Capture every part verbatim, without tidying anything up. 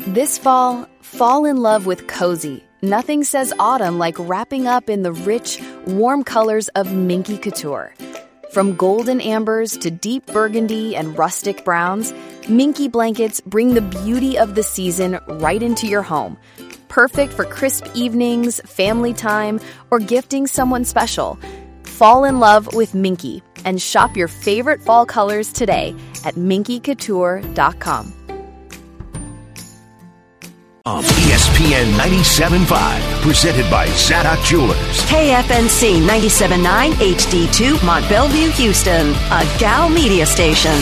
This fall, fall in love with cozy. Nothing says autumn like wrapping up in the rich, warm colors of Minky Couture. From golden ambers to deep burgundy and rustic browns, Minky blankets bring the beauty of the season right into your home. Perfect for crisp evenings, family time, or gifting someone special. Fall in love with Minky and shop your favorite fall colors today at minky couture dot com. Um, E S P N ninety-seven point five, presented by Zadok Jewelers. K F N C ninety-seven point nine H D two, Mont Bellevue, Houston, a Gal Media station.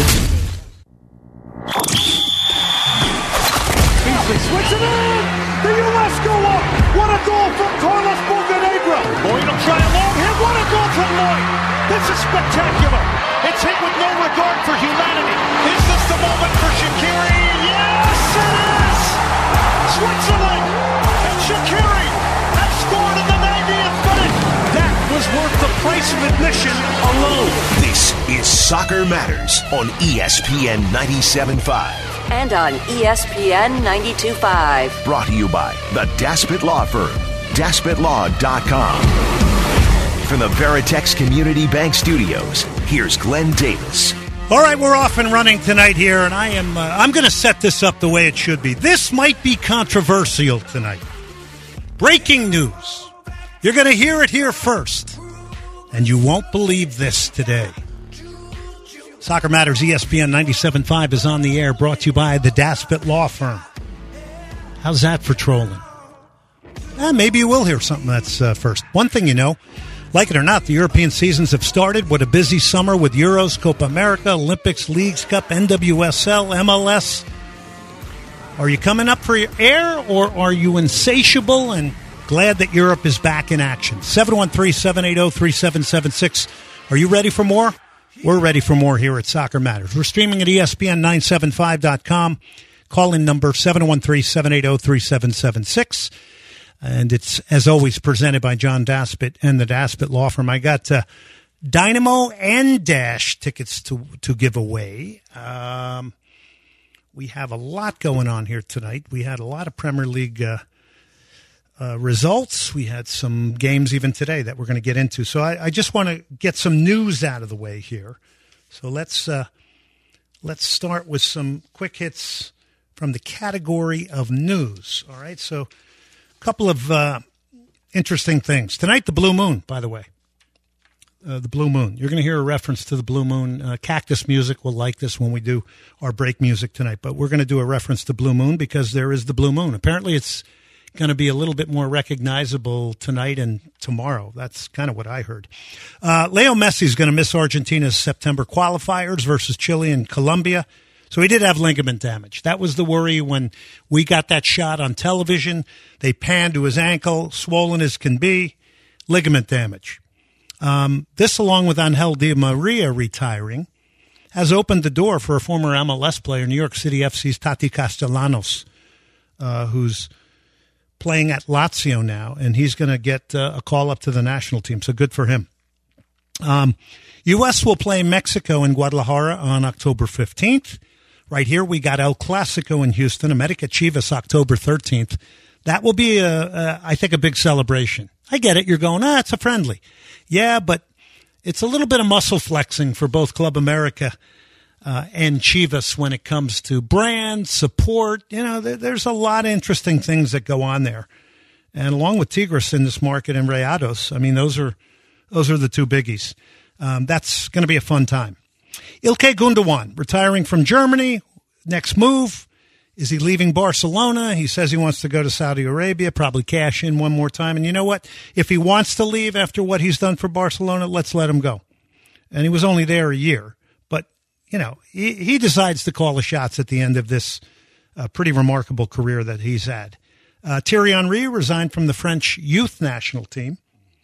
Beasley switching in! The U S go up! What a goal from Carlos Bocanegra! Lloyd will try a long hit. What a goal from Lloyd! This is spectacular! It's hit with no regard for humanity. Is this the moment for Shaqiri? Yes, it is! Switzerland and Shaqiri have scored in the ninetieth minute. That was worth the price of admission alone. This is Soccer Matters on E S P N ninety-seven point five. And on E S P N ninety-two point five. Brought to you by the Daspit Law Firm, daspit law dot com. From the Veritex Community Bank Studios, here's Glenn Davis. All right, we're off and running tonight here, and I am, uh, I'm going to set this up the way it should be. This might be controversial tonight. Breaking news. You're going to hear it here first, and you won't believe this today. Soccer Matters E S P N ninety-seven point five is on the air, brought to you by the Daspit Law Firm. How's that for trolling? Eh, maybe you will hear something that's uh, first. One thing you know, like it or not, the European seasons have started. What a busy summer with Euros, Copa America, Olympics, Leagues Cup, N W S L, M L S. Are you coming up for your air, or are you insatiable and glad that Europe is back in action? seven one three, seven eight zero, three seven seven six. Are you ready for more? We're ready for more here at Soccer Matters. We're streaming at E S P N nine seven five dot com. Call-in number seven one three, seven eight zero, three seven seven six. And it's, as always, presented by John Daspit and the Daspit Law Firm. I got uh, Dynamo and Dash tickets to, to give away. Um, we have a lot going on here tonight. We had a lot of Premier League uh, uh, results. We had some games even today that we're going to get into. So I, I just want to get some news out of the way here. So let's uh, let's start with some quick hits from the category of news. All right, so a couple of uh, interesting things. Tonight, the Blue Moon, by the way. Uh, the Blue Moon. You're going to hear a reference to the Blue Moon. Uh, Cactus Music will like this when we do our break music tonight. But we're going to do a reference to Blue Moon because there is the Blue Moon. Apparently, it's going to be a little bit more recognizable tonight and tomorrow. That's kind of what I heard. Uh, Leo Messi is going to miss Argentina's September qualifiers versus Chile and Colombia. So he did have ligament damage. That was the worry when we got that shot on television. They panned to his ankle, swollen as can be, ligament damage. Um, this, along with Angel Di Maria retiring, has opened the door for a former M L S player, New York City F C's Tati Castellanos, uh, who's playing at Lazio now, and he's going to get uh, a call up to the national team. So good for him. Um, U S will play Mexico in Guadalajara on October fifteenth. Right here, we got El Clasico in Houston, America Chivas, October thirteenth. That will be, a, a, I think, a big celebration. I get it. You're going, ah, it's a friendly. Yeah, but it's a little bit of muscle flexing for both Club America uh, and Chivas when it comes to brand, support. You know, there, there's a lot of interesting things that go on there. And along with Tigres in this market and Rayados, I mean, those are those are the two biggies. Um, that's going to be a fun time. Ilkay Gundogan, retiring from Germany. Next move, is he leaving Barcelona? He says he wants to go to Saudi Arabia, probably cash in one more time. And you know what? If he wants to leave after what he's done for Barcelona, let's let him go. And he was only there a year. But, you know, he, he decides to call the shots at the end of this uh, pretty remarkable career that he's had. Uh, Thierry Henry resigned from the French youth national team.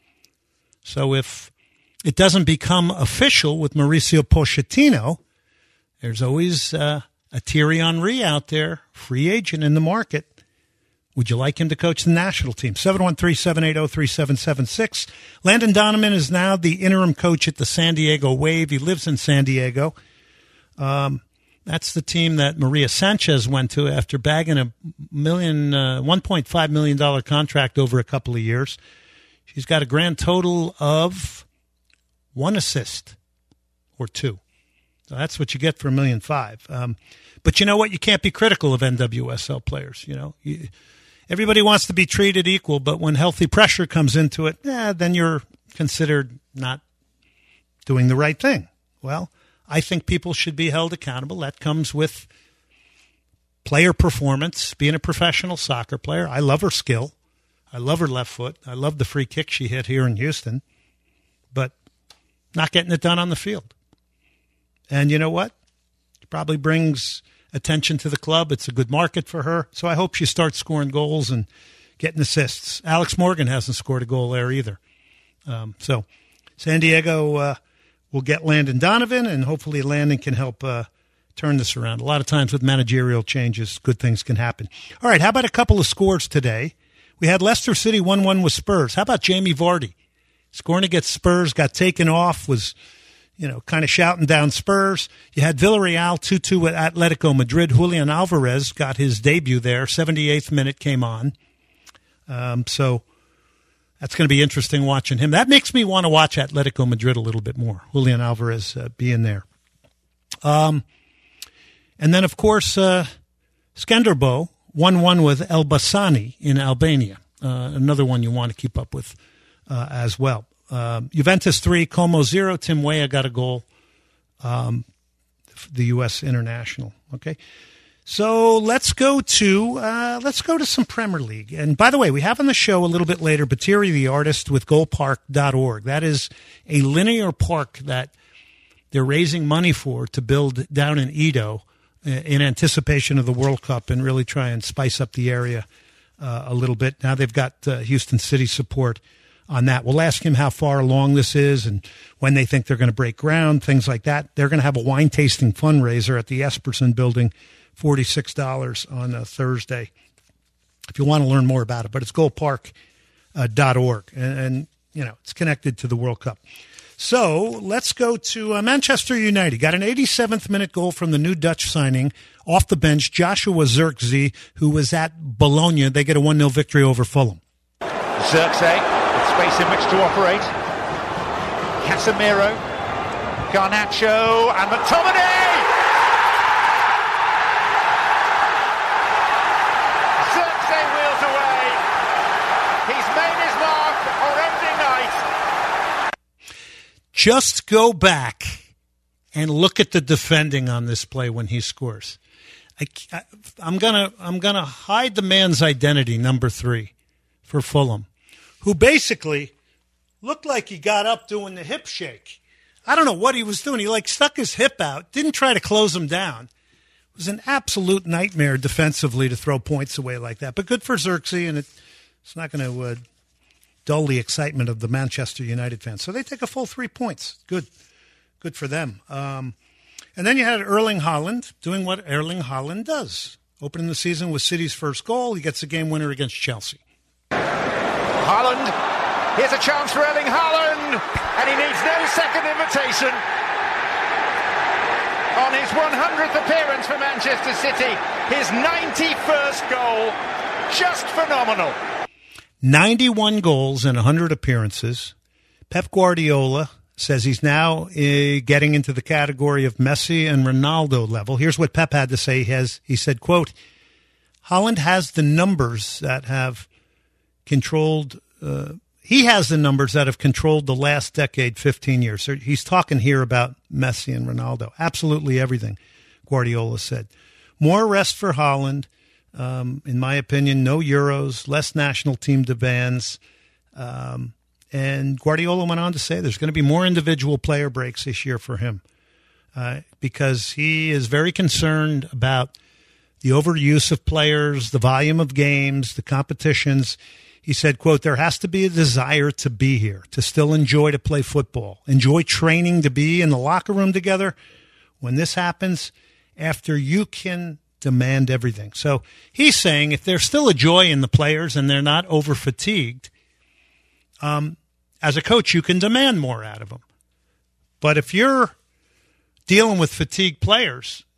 So if it doesn't become official with Mauricio Pochettino, there's always uh, a Thierry Henry out there, free agent in the market. Would you like him to coach the national team? seven one three, seven eight zero, three seven seven six. Landon Donovan is now the interim coach at the San Diego Wave. He lives in San Diego. Um, That's the team that Maria Sanchez went to after bagging a million, uh, one point five million dollars contract over a couple of years. She's got a grand total of one assist or two. So that's what you get for a million five. Um, but you know what? You can't be critical of N W S L players. You know, you, everybody wants to be treated equal, but when healthy pressure comes into it, eh, then you're considered not doing the right thing. Well, I think people should be held accountable. That comes with player performance, being a professional soccer player. I love her skill. I love her left foot. I love the free kick she hit here in Houston, but not getting it done on the field. And you know what? It probably brings attention to the club. It's a good market for her. So I hope she starts scoring goals and getting assists. Alex Morgan hasn't scored a goal there either. Um, so San Diego uh, will get Landon Donovan, and hopefully Landon can help uh, turn this around. A lot of times with managerial changes, good things can happen. All right, how about a couple of scores today? We had Leicester City one one with Spurs. How about Jamie Vardy? Scoring against Spurs, got taken off, was, you know, kind of shouting down Spurs. You had Villarreal two two with Atletico Madrid. Julian Alvarez got his debut there. seventy-eighth minute came on. Um, so that's going to be interesting watching him. That makes me want to watch Atletico Madrid a little bit more. Julian Alvarez uh, being there. Um, and then, of course, uh, Skanderbo one one with Elbasani in Albania. Uh, another one you want to keep up with uh, as well. Um, Juventus three, Como zero. Tim Weah got a goal. Um, the U S international. Okay. So let's go to uh, let's go to some Premier League. And by the way, we have on the show a little bit later Batiri the artist with goal park dot org. That is a linear park that they're raising money for to build down in Edo uh, in anticipation of the World Cup and really try and spice up the area uh, a little bit. Now they've got uh, Houston City support on that. We'll ask him how far along this is and when they think they're going to break ground, things like that. They're going to have a wine tasting fundraiser at the Esperson building, forty-six dollars on a Thursday, if you want to learn more about it. But it's goal park dot org, uh, and, and, you know, it's connected to the World Cup. So let's go to uh, Manchester United. Got an eighty-seventh minute goal from the new Dutch signing off the bench, Joshua Zirkzee, who was at Bologna. They get a one nil victory over Fulham. Zirkzee, with space in which to operate. Casemiro, Garnacho, and McTominay! Just go back and look at the defending on this play when he scores. I, I, I'm gonna I'm gonna hide the man's identity, number three, for Fulham, who basically looked like he got up doing the hip shake. I don't know what he was doing. He like stuck his hip out, didn't try to close him down. It was an absolute nightmare defensively to throw points away like that. But good for Zirkzee, and it, it's not going to uh, dull the excitement of the Manchester United fans. So they take a full three points. Good. Good for them. Um, and then you had Erling Haaland doing what Erling Haaland does. Opening the season with City's first goal. He gets a game winner against Chelsea. Haaland. Here's a chance for Erling Haaland. And he needs no second invitation. On his one hundredth appearance for Manchester City. His ninety-first goal. Just phenomenal. ninety-one goals and one hundred appearances. Pep Guardiola says he's now uh, getting into the category of Messi and Ronaldo level. Here's what Pep had to say. He, has, he said, quote, Haaland has the numbers that have controlled, uh, he has the numbers that have controlled the last decade, fifteen years. So he's talking here about Messi and Ronaldo. Absolutely everything, Guardiola said. More rest for Haaland. Um, in my opinion, no Euros, less national team demands. Um, and Guardiola went on to say there's going to be more individual player breaks this year for him uh, because he is very concerned about the overuse of players, the volume of games, the competitions. He said, quote, there has to be a desire to be here, to still enjoy to play football, enjoy training, to be in the locker room together. When this happens, after you can demand everything. So he's saying if there's still a joy in the players and they're not over fatigued, um, as a coach, you can demand more out of them. But if you're dealing with fatigued players,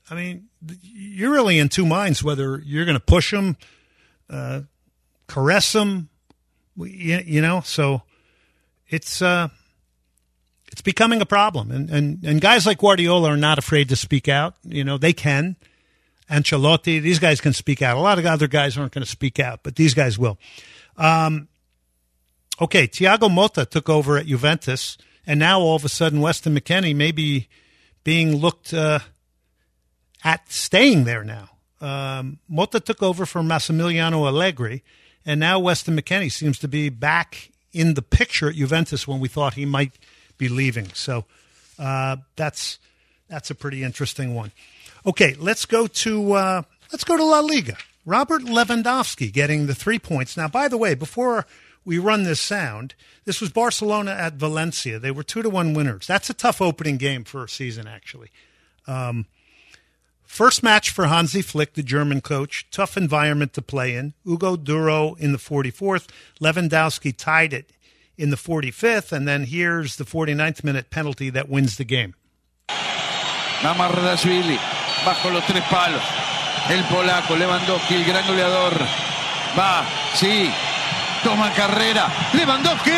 I mean, you're really in two minds whether you're going to push him, uh, caress him, you, you know. So it's uh, it's becoming a problem, and, and and guys like Guardiola are not afraid to speak out. You know, they can. Ancelotti, these guys can speak out. A lot of other guys aren't going to speak out, but these guys will. Um, okay, Thiago Motta took over at Juventus, and now all of a sudden Weston McKennie may be being looked uh, at staying there now. Um, Motta took over from Massimiliano Allegri, and now Weston McKennie seems to be back in the picture at Juventus when we thought he might be leaving. So uh, that's that's a pretty interesting one. Okay, let's go to uh, let's go to La Liga. Robert Lewandowski getting the three points. Now, by the way, before we run this sound, this was Barcelona at Valencia. They were two to one winners. That's a tough opening game for a season, actually. Um, first match for Hansi Flick, the German coach. Tough environment to play in. Hugo Duro in the forty-fourth. Lewandowski tied it in the forty-fifth, and then here's the forty-ninth minute penalty that wins the game. Mamardashvili bajo los tres palos. El polaco Lewandowski, el gran goleador. Va, sí. Toma carrera. Lewandowski.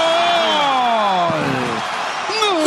¡Gol!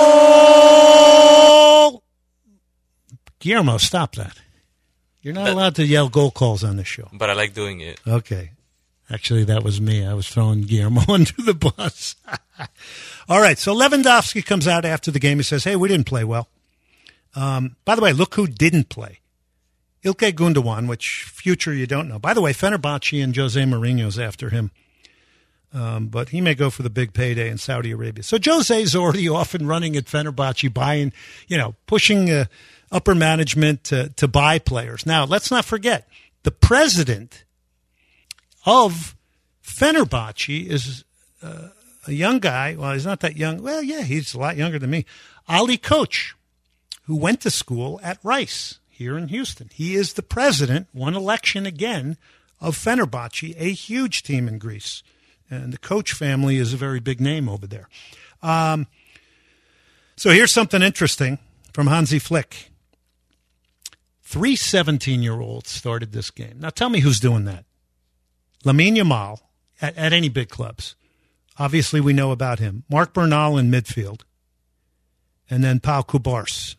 Goal! Guillermo, stop that. You're not allowed to yell goal calls on this show. But I like doing it. Okay. Actually, that was me. I was throwing Guillermo under the bus. All right, so Lewandowski comes out after the game. He says, hey, we didn't play well. Um, by the way, look who didn't play. Ilkay Gundogan, which future you don't know. By the way, Fenerbahce and Jose Mourinho's after him. Um, but he may go for the big payday in Saudi Arabia. So Jose's already off and running at Fenerbahce, buying, you know, pushing uh, upper management to, to buy players. Now, let's not forget, the president of Fenerbahce is uh, a young guy. Well, he's not that young. Well, yeah, he's a lot younger than me. Ali Koch, who went to school at Rice here in Houston. He is the president, one election again, of Fenerbahce, a huge team in Greece. And the Koch family is a very big name over there. Um, so here's something interesting from Hansi Flick. Three seventeen-year-olds started this game. Now tell me who's doing that. Lamine Yamal at, at any big clubs. Obviously we know about him. Marc Bernal in midfield. And then Pau Kubars.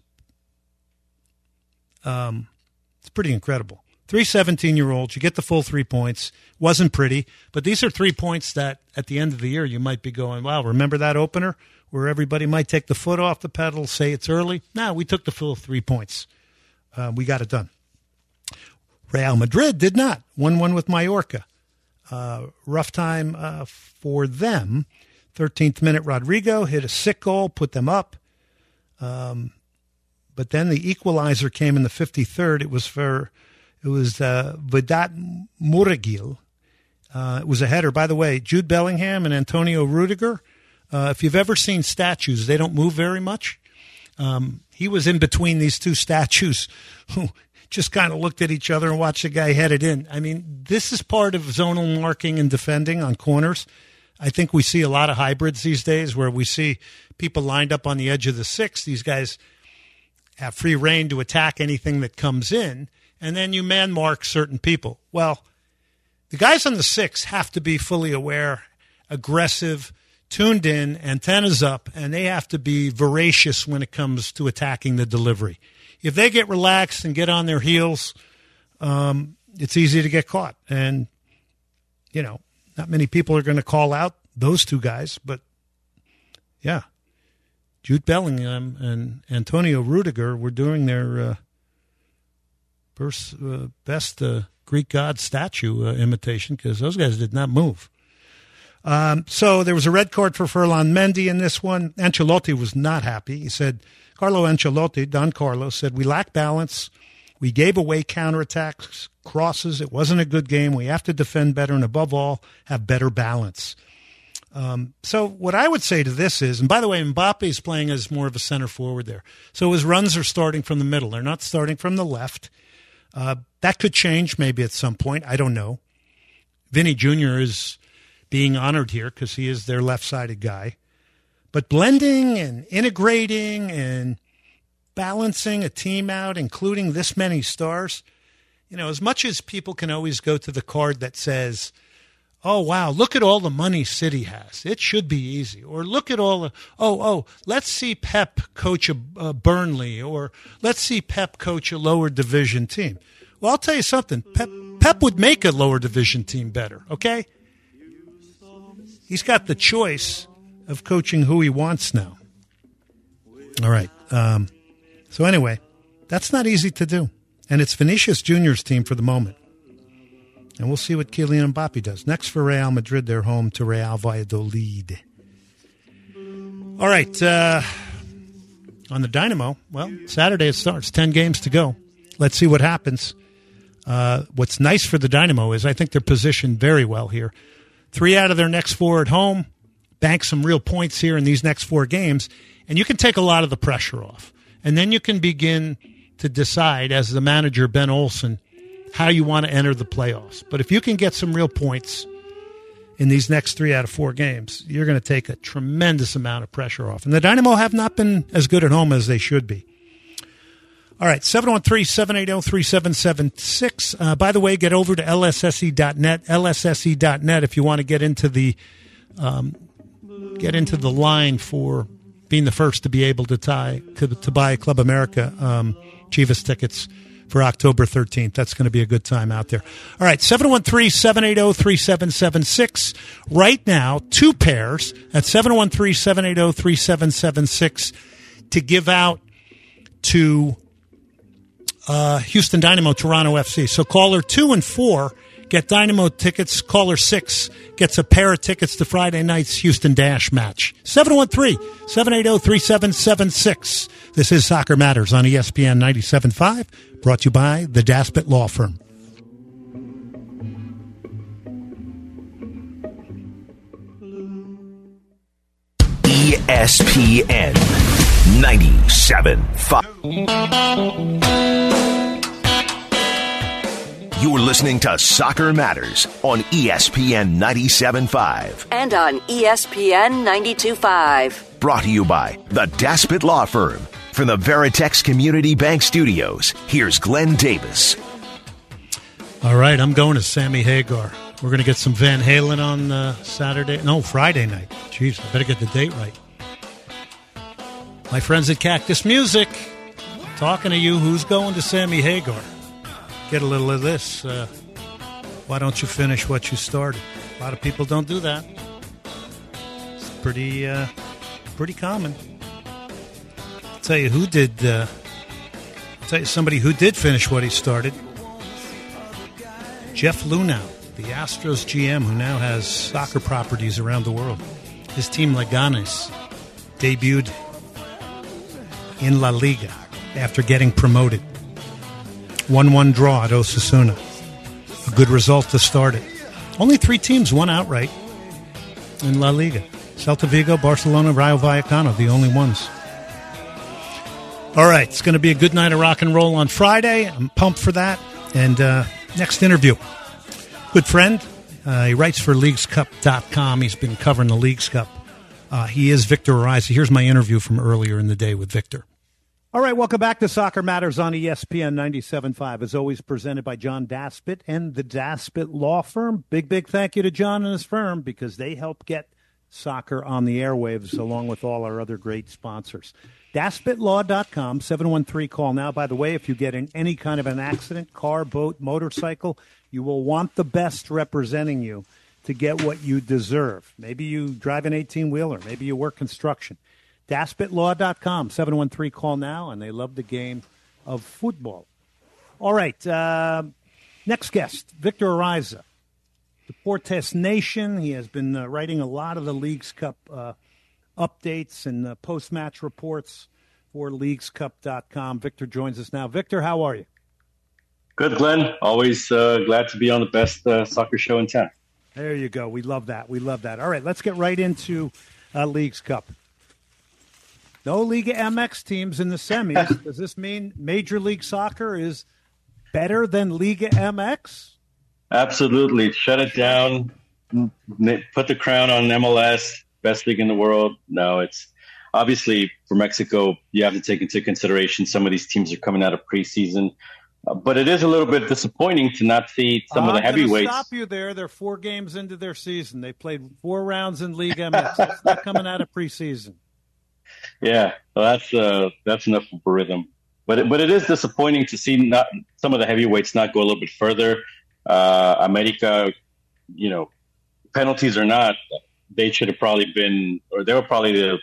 Um, it's pretty incredible. Three seventeen-year-olds, you get the full three points. Wasn't pretty, but these are three points that at the end of the year you might be going, wow, remember that opener where everybody might take the foot off the pedal, say it's early? No, we took the full three points. Uh, we got it done. Real Madrid did not. one one with Mallorca. Uh, rough time uh, for them. thirteenth minute, Rodrigo hit a sick goal, put them up. Um, but then the equalizer came in the fifty-third. It was for, it was uh, Vedat Muragil. Uh, it was a header. By the way, Jude Bellingham and Antonio Rudiger, uh, if you've ever seen statues, they don't move very much. Um, he was in between these two statues who just kind of looked at each other and watched the guy head it in. I mean, this is part of zonal marking and defending on corners. I think we see a lot of hybrids these days where we see people lined up on the edge of the six. These guys have free reign to attack anything that comes in, and then you man mark certain people. Well, the guys on the six have to be fully aware, aggressive, tuned in, antennas up, and they have to be voracious when it comes to attacking the delivery. If they get relaxed and get on their heels, um, it's easy to get caught. And, you know, not many people are going to call out those two guys, but, yeah. Jude Bellingham and Antonio Rudiger were doing their uh, first, uh, best uh, Greek god statue uh, imitation because those guys did not move. Um, so there was a red card for Ferland Mendy in this one. Ancelotti was not happy. He said, Carlo Ancelotti, Don Carlo, said, we lack balance. We gave away counterattacks, crosses. It wasn't a good game. We have to defend better and, above all, have better balance. Um, so what I would say to this is, and by the way, Mbappe is playing as more of a center forward there. So his runs are starting from the middle. They're not starting from the left. Uh, that could change maybe at some point. I don't know. Vinny Junior is being honored here because he is their left-sided guy. But blending and integrating and balancing a team out, including this many stars, you know, as much as people can always go to the card that says, oh, wow, look at all the money City has. It should be easy. Or look at all the, oh, oh, let's see Pep coach a, a Burnley, or let's see Pep coach a lower division team. Well, I'll tell you something. Pep, Pep would make a lower division team better, okay? He's got the choice of coaching who he wants now. All right. Um, so anyway, that's not easy to do. And it's Vinicius Junior's team for the moment. And we'll see what Kylian Mbappe does. Next for Real Madrid, they're home to Real Valladolid. All right. Uh, on the Dynamo, well, Saturday it starts. Ten games to go. Let's see what happens. Uh, what's nice for the Dynamo is I think they're positioned very well here. Three out of their next four at home. Bank some real points here in these next four games. And you can take a lot of the pressure off. And then you can begin to decide, as the manager, Ben Olsen, how you want to enter the playoffs. But if you can get some real points in these next three out of four games, you're going to take a tremendous amount of pressure off. And the Dynamo have not been as good at home as they should be. All right, seven one three, seven eight zero, three seven seven six. Uh, by the way, get over to L S S E dot net, L S S E dot net if you want to get into the um, get into the line for being the first to be able to tie to, to buy Club America um, Chivas tickets for October thirteenth. That's going to be a good time out there. All right, seven one three, seven eight zero, three seven seven six. Right now, two pairs at seven one three, seven eight zero, three seven seven six to give out to uh, Houston Dynamo, Toronto F C. So caller two and four get Dynamo tickets. Caller six gets a pair of tickets to Friday night's Houston Dash match. seven one three, seven eight zero, three seven seven six. This is Soccer Matters on E S P N ninety-seven point five, brought to you by the Daspit Law Firm. E S P N ninety-seven point five. You're listening to Soccer Matters on E S P N ninety-seven point five. And on E S P N ninety-two point five. Brought to you by the Daspit Law Firm. From the Veritex Community Bank Studios, here's Glenn Davis. All right, I'm going to Sammy Hagar. We're going to get some Van Halen on uh, Saturday. No, Friday night. Jeez, I better get the date right. My friends at Cactus Music, talking to you. Who's going to Sammy Hagar? Get a little of this. Uh, why don't you finish what you started? A lot of people don't do that. It's pretty, uh, pretty common. I'll tell you who did. Uh, I'll tell you somebody who did finish what he started. Jeff Lunau, the Astros G M, who now has soccer properties around the world. His team Leganes debuted in La Liga after getting promoted. one one draw at Osasuna. A good result to start it. Only three teams won outright in La Liga. Celta Vigo, Barcelona, Rayo Vallecano, the only ones. All right, it's going to be a good night of rock and roll on Friday. I'm pumped for that. And uh, next interview, good friend. Uh, he writes for Leagues Cup dot com. He's been covering the Leagues Cup. Uh, he is Victor Ariza. Here's my interview from earlier in the day with Victor. All right, welcome back to Soccer Matters on E S P N ninety-seven point five. As always, presented by John Daspit and the Daspit Law Firm. Big, big thank you to John and his firm because they help get soccer on the airwaves along with all our other great sponsors. Daspit Law dot com, seven one three, call now. By the way, if you get in any kind of an accident, car, boat, motorcycle, you will want the best representing you to get what you deserve. Maybe you drive an eighteen-wheeler. Maybe you work construction. Daspit Law dot com, seven one three, call now, and they love the game of football. All right, uh, next guest, Victor Ariza, Deportes Nation. He has been uh, writing a lot of the Leagues Cup uh, updates and uh, post-match reports for Leagues Cup dot com. Victor joins us now. Victor, how are you? Good, Glenn. Always uh, glad to be on the best uh, soccer show in town. There you go. We love that. We love that. All right, let's get right into uh, Leagues Cup. No Liga M X teams in the semis. Does this mean Major League Soccer is better than Liga M X? Absolutely. Shut it down. Put the crown on M L S, best league in the world. No, it's obviously, for Mexico, you have to take into consideration some of these teams are coming out of preseason. Uh, but it is a little bit disappointing to not see some of the heavyweights. Stop you there. They're four games into their season. They played four rounds in Liga M X. It's not coming out of preseason. Yeah, well, that's uh, that's enough of a rhythm. But it, but it is disappointing to see not some of the heavyweights not go a little bit further. Uh, America, you know, penalties or not, they should have probably been, or they were probably the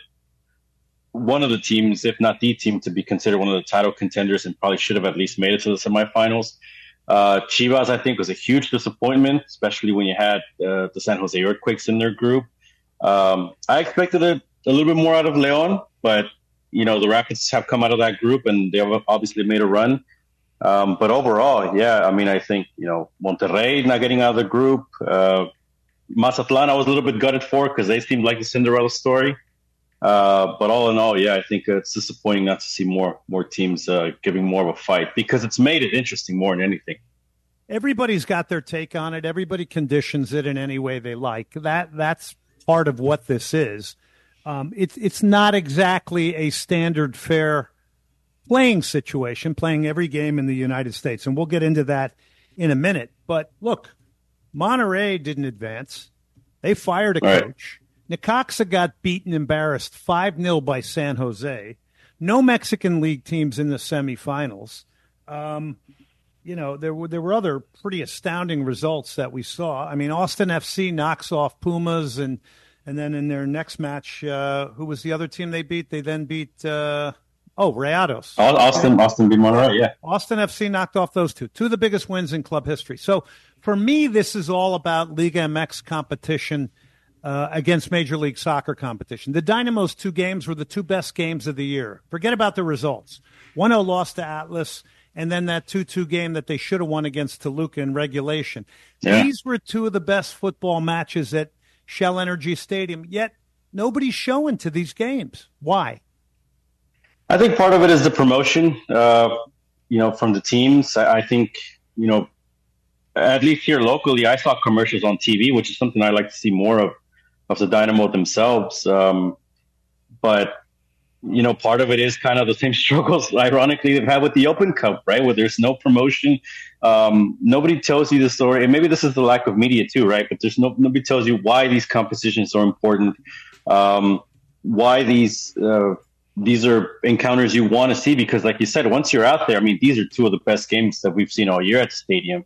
one of the teams, if not the team, to be considered one of the title contenders and probably should have at least made it to the semifinals. Uh, Chivas, I think, was a huge disappointment, especially when you had uh, the San Jose Earthquakes in their group. Um, I expected a, a little bit more out of León, but, you know, the Rapids have come out of that group and they have obviously made a run. Um, but overall, yeah, I mean, I think, you know, Monterrey not getting out of the group. Uh, Mazatlan, I was a little bit gutted for because they seemed like the Cinderella story. Uh, but all in all, yeah, I think it's disappointing not to see more more teams uh, giving more of a fight because it's made it interesting more than anything. Everybody's got their take on it. Everybody conditions it in any way they like. That that's part of what this is. Um, it's it's not exactly a standard fair playing situation, playing every game in the United States, and we'll get into that in a minute. But look, Monterrey didn't advance. They fired a All coach. Right. Necaxa got beaten, embarrassed five nil by San Jose. No Mexican League teams in the semifinals. Um, you know, there were there were other pretty astounding results that we saw. I mean, Austin F C knocks off Pumas, and and then in their next match, uh, who was the other team they beat? They then beat, uh, oh, Rayados. Austin, Austin beat Monterrey, yeah. Austin F C knocked off those two. Two of the biggest wins in club history. So for me, this is all about Liga M X competition Uh, against Major League Soccer competition. The Dynamo's two games were the two best games of the year. Forget about the results. one oh lost to Atlas, and then that two two game that they should have won against Toluca in regulation. Yeah. These were two of the best football matches at Shell Energy Stadium, yet nobody's showing to these games. Why? I think part of it is the promotion, uh, you know, from the teams. I, I think, you know, at least here locally, I saw commercials on T V, which is something I like to see more of. of the Dynamo themselves. Um, but, you know, part of it is kind of the same struggles, ironically, they've had with the Open Cup, right? Where there's no promotion. Um, nobody tells you the story. And maybe this is the lack of media too, right? But there's no, nobody tells you why these competitions are important, um, why these, uh, these are encounters you want to see. Because like you said, once you're out there, I mean, these are two of the best games that we've seen all year at the stadium.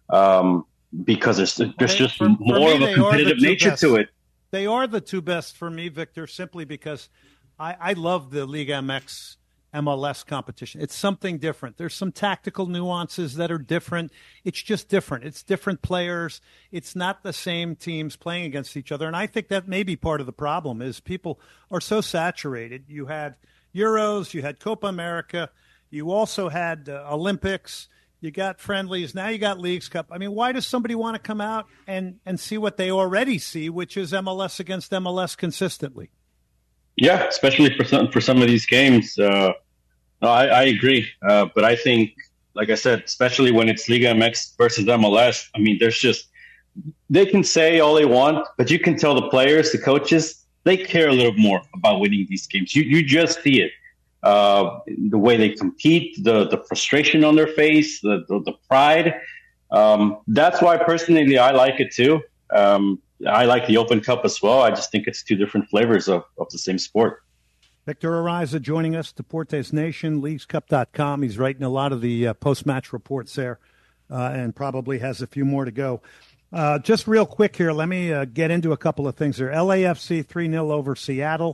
Um, because there's, there's just for, more for of a competitive nature best. to it. They are the two best for me, Victor, simply because I, I love the Liga M X M L S competition. It's something different. There's some tactical nuances that are different. It's just different. It's different players. It's not the same teams playing against each other. And I think that may be part of the problem is people are so saturated. You had Euros, you had Copa America, you also had uh, Olympics. You got friendlies. Now you got Leagues Cup. I mean, why does somebody want to come out and, and see what they already see, which is M L S against M L S consistently? Yeah, especially for some for some of these games. Uh, no, I, I agree. Uh, but I think, like I said, especially when it's Liga M X versus M L S, I mean, there's just they can say all they want, but you can tell the players, the coaches, they care a little more about winning these games. You you just see it. Uh, the way they compete, the, the frustration on their face, the, the, the pride. Um, that's why personally I like it too. Um, I like the Open Cup as well. I just think it's two different flavors of, of the same sport. Victor Ariza joining us, Deportes Nation, leagues cup dot com. He's writing a lot of the uh, post-match reports there uh, and probably has a few more to go. Uh, just real quick here, let me uh, get into a couple of things there. L A F C three nil over Seattle.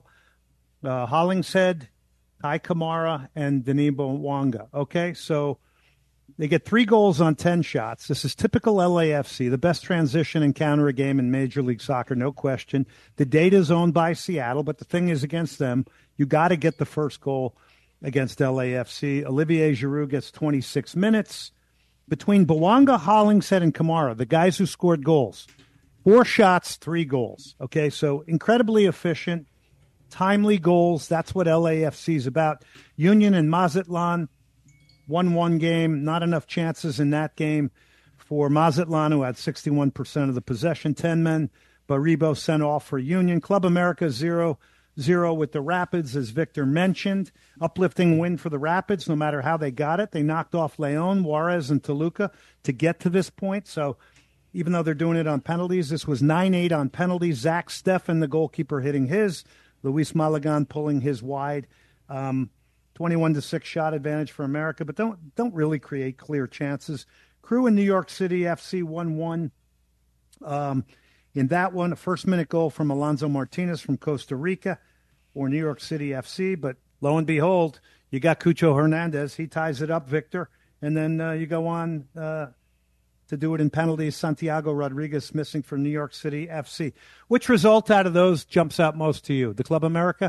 Uh, Hollingshead, Ty Kamara, and Danibo Wanga. Okay, so they get three goals on ten shots. This is typical L A F C, the best transition and counter a game in Major League Soccer, no question. The data is owned by Seattle, but the thing is against them, you got to get the first goal against L A F C. Olivier Giroud gets twenty-six minutes. Between Bouanga, Hollingshead, and Kamara, the guys who scored goals, four shots, three goals. Okay, so incredibly efficient. Timely goals, that's what L A F C is about. Union and Mazatlan, one one game, not enough chances in that game for Mazatlan, who had sixty-one percent of the possession, ten men. Baribo sent off for Union. Club America, zero. zero with the Rapids, as Victor mentioned. Uplifting win for the Rapids, no matter how they got it. They knocked off León, Juarez, and Toluca to get to this point. So even though they're doing it on penalties, this was nine eight on penalties. Zach Steffen, the goalkeeper, hitting his. Luis Malagan pulling his wide. Um, twenty-one to six shot advantage for America, but don't don't really create clear chances. Crew in New York City F C one one. Um, in that one, a first-minute goal from Alonso Martinez from Costa Rica for New York City F C. But lo and behold, you got Cucho Hernandez. He ties it up, Victor. And then uh, you go on uh, to do it in penalties. Santiago Rodriguez missing for New York City F C. Which result out of those jumps out most to you? The Club America?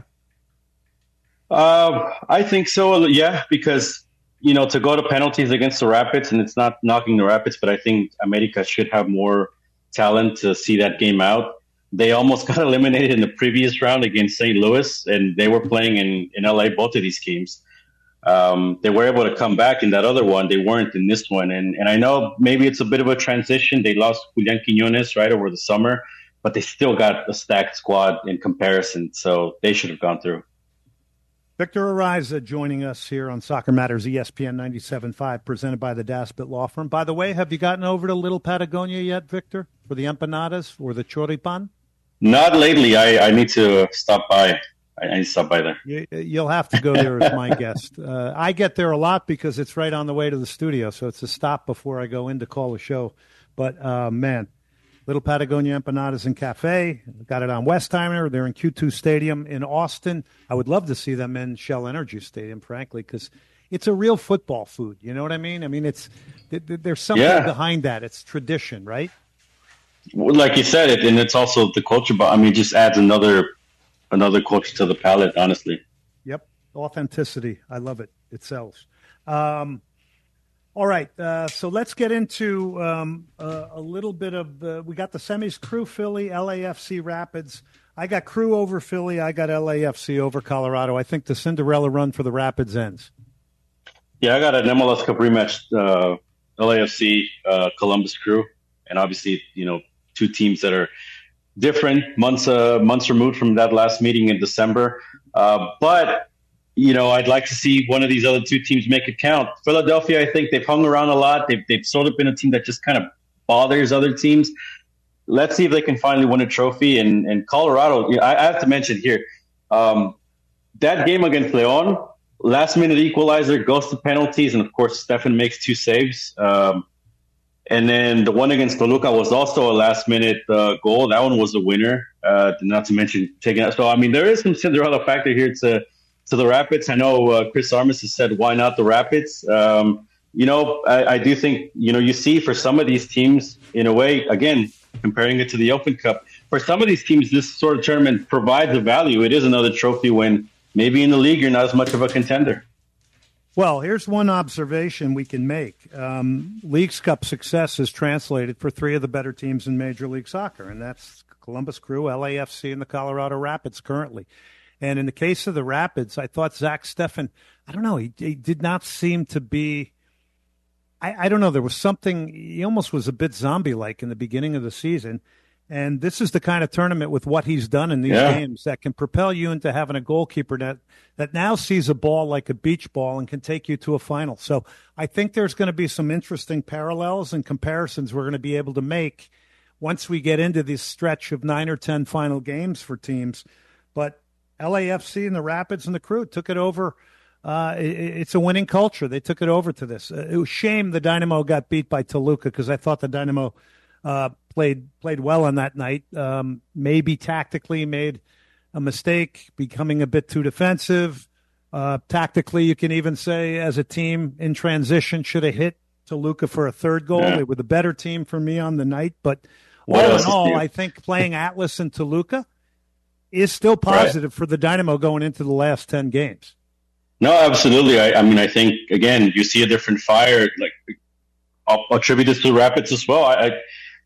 Uh, I think so, yeah, because, you know, to go to penalties against the Rapids, and it's not knocking the Rapids, but I think America should have more talent to see that game out. They almost got eliminated in the previous round against Saint Louis, and they were playing in, in L A, both of these games. Um, they were able to come back in that other one. They weren't in this one. And, and I know maybe it's a bit of a transition. They lost Julian Quiñones right over the summer, but they still got a stacked squad in comparison, so they should have gone through. Victor Ariza joining us here on Soccer Matters, E S P N ninety-seven point five, presented by the Daspit Law Firm. By the way, have you gotten over to Little Patagonia yet, Victor, for the empanadas or the choripan? Not lately. I, I need to stop by. I need to stop by there. You, you'll have to go there as my guest. Uh, I get there a lot because it's right on the way to the studio, so it's a stop before I go in to call the show. But, uh, man, Little Patagonia Empanadas and Cafe. Got it on Westheimer. They're in Q two Stadium in Austin. I would love to see them in Shell Energy Stadium, frankly, because it's a real football food. You know what I mean? I mean, it's there's something yeah. behind that. It's tradition, right? Well, like you said, it, and it's also the culture. But I mean, it just adds another another culture to the palate, honestly. Yep, authenticity. I love it. It sells. Um, All right, uh, so let's get into um, uh, a little bit of uh, – we got the semis, Crew, Philly, L A F C, Rapids. I got Crew over Philly. I got L A F C over Colorado. I think the Cinderella run for the Rapids ends. Yeah, I got an M L S Cup rematch, uh, L A F C, uh, Columbus Crew. And obviously, you know, two teams that are different, months, uh, months removed from that last meeting in December. Uh, but – You know, I'd like to see one of these other two teams make it count. Philadelphia, I think they've hung around a lot. They've, they've sort of been a team that just kind of bothers other teams. Let's see if they can finally win a trophy. And, and Colorado, I, I have to mention here, um, that game against León, last-minute equalizer, goes to penalties, and, of course, Steffen makes two saves. Um, and then the one against Toluca was also a last-minute uh, goal. That one was a winner, uh, not to mention taking out. So, I mean, there is some Cinderella factor here to – to the Rapids. I know uh, Chris Armas has said, why not the Rapids? Um, you know, I, I do think, you know, you see for some of these teams, in a way, again, comparing it to the Open Cup, for some of these teams, this sort of tournament provides a value. It is another trophy when maybe in the league you're not as much of a contender. Well, here's one observation we can make. Um, Leagues Cup success is translated for three of the better teams in Major League Soccer, and that's Columbus Crew, L A F C, and the Colorado Rapids currently. And in the case of the Rapids, I thought Zach Steffen, I don't know, he, he did not seem to be, I, I don't know, there was something, he almost was a bit zombie-like in the beginning of the season. And this is the kind of tournament with what he's done in these yeah. games that can propel you into having a goalkeeper that, that now sees a ball like a beach ball and can take you to a final. So I think there's going to be some interesting parallels and comparisons we're going to be able to make once we get into this stretch of nine or ten final games for teams. But L A F C and the Rapids and the Crew took it over. Uh, it, it's a winning culture. They took it over to this. Uh, it was a shame the Dynamo got beat by Toluca because I thought the Dynamo uh, played played well on that night. Um, maybe tactically made a mistake, becoming a bit too defensive. Uh, tactically, you can even say as a team in transition should have hit Toluca for a third goal. Yeah. They were the better team for me on the night. But what all in all, I think playing Atlas and Toluca is still positive right. for the Dynamo going into the last ten games. No, absolutely. I, I mean, I think, again, you see a different fire. Like, I'll attribute this to the Rapids as well. I, I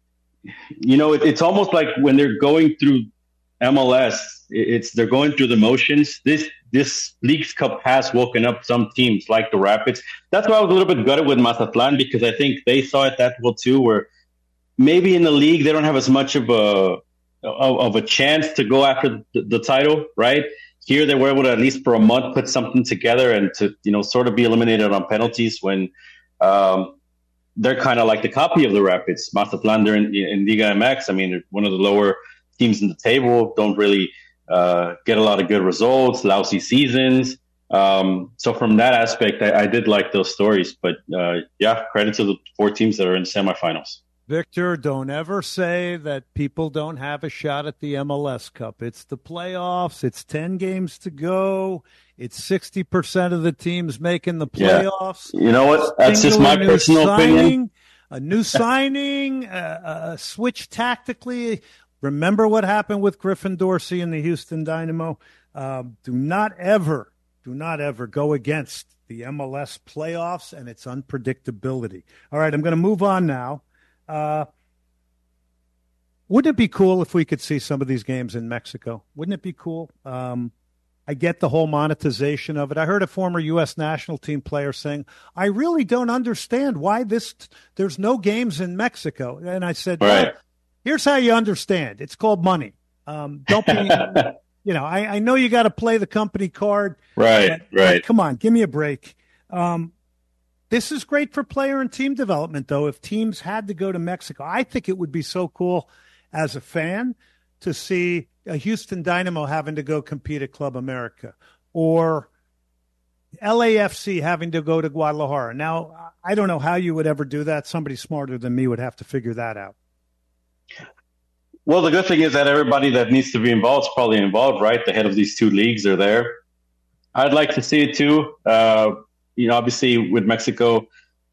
you know, it, it's almost like when they're going through M L S, it's they're going through the motions. This this Leagues Cup has woken up some teams like the Rapids. That's why I was a little bit gutted with Mazatlan, because I think they saw it that well too, where maybe in the league they don't have as much of a of, of a chance to go after the, the title, right? Here they were able to at least for a month put something together and to, you know, sort of be eliminated on penalties when um, they're kind of like the copy of the Rapids. Mazatlán, they're in, in Liga M X. I mean, they're one of the lower teams in the table, don't really uh, get a lot of good results, lousy seasons. Um, so from that aspect, I, I did like those stories. But uh, yeah, credit to the four teams that are in the semifinals. Victor, don't ever say that people don't have a shot at the M L S Cup. It's the playoffs. It's ten games to go. It's sixty percent of the teams making the playoffs. Yeah. You know what? That's just my personal signing, opinion. A new signing, a, a switch tactically. Remember what happened with Griffin Dorsey and the Houston Dynamo. Um, do not ever, do not ever go against the M L S playoffs and its unpredictability. All right, I'm going to move on now. Uh, wouldn't it be cool if we could see some of these games in Mexico? Wouldn't it be cool? Um, I get the whole monetization of it. I heard a former U S national team player saying, I really don't understand why this, there's no games in Mexico. And I said, right. well, here's how you understand. It's called money. Um, don't be, you know, I, I know you got to play the company card. Right, but, right. But come on, give me a break. Um, This is great for player and team development, though. If teams had to go to Mexico, I think it would be so cool as a fan to see a Houston Dynamo having to go compete at Club America or L A F C having to go to Guadalajara. Now, I don't know how you would ever do that. Somebody smarter than me would have to figure that out. Well, the good thing is that everybody that needs to be involved is probably involved, right? The head of these two leagues are there. I'd like to see it too. Uh, You know, obviously with Mexico,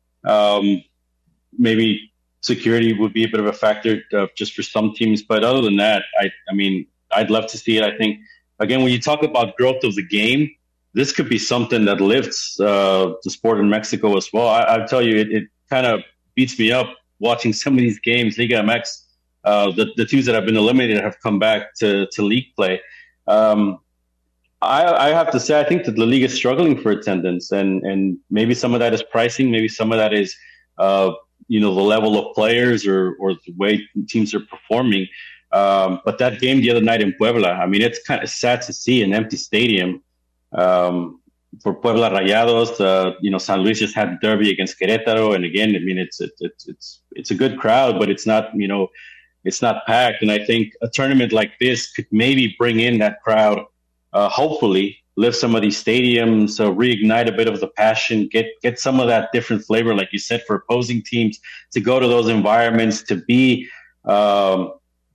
um, maybe security would be a bit of a factor uh, just for some teams. But other than that, I, I mean, I'd love to see it. I think, again, when you talk about growth of the game, this could be something that lifts uh, the sport in Mexico as well. I, I'll tell you, it, it kind of beats me up watching some of these games. Liga M X, uh, the, the teams that have been eliminated have come back to, to league play. Um, I, I have to say, I think that the league is struggling for attendance, and, and maybe some of that is pricing, maybe some of that is, uh, you know, the level of players or, or the way teams are performing. Um, but that game the other night in Puebla, I mean, it's kind of sad to see an empty stadium um, for Puebla Rayados. Uh, you know, San Luis just had the derby against Querétaro, and again, I mean, it's it's it's it's a good crowd, but it's not, you know, it's not packed. And I think a tournament like this could maybe bring in that crowd. Uh, hopefully lift some of these stadiums, uh, reignite a bit of the passion, get get some of that different flavor, like you said, for opposing teams to go to those environments, to be um,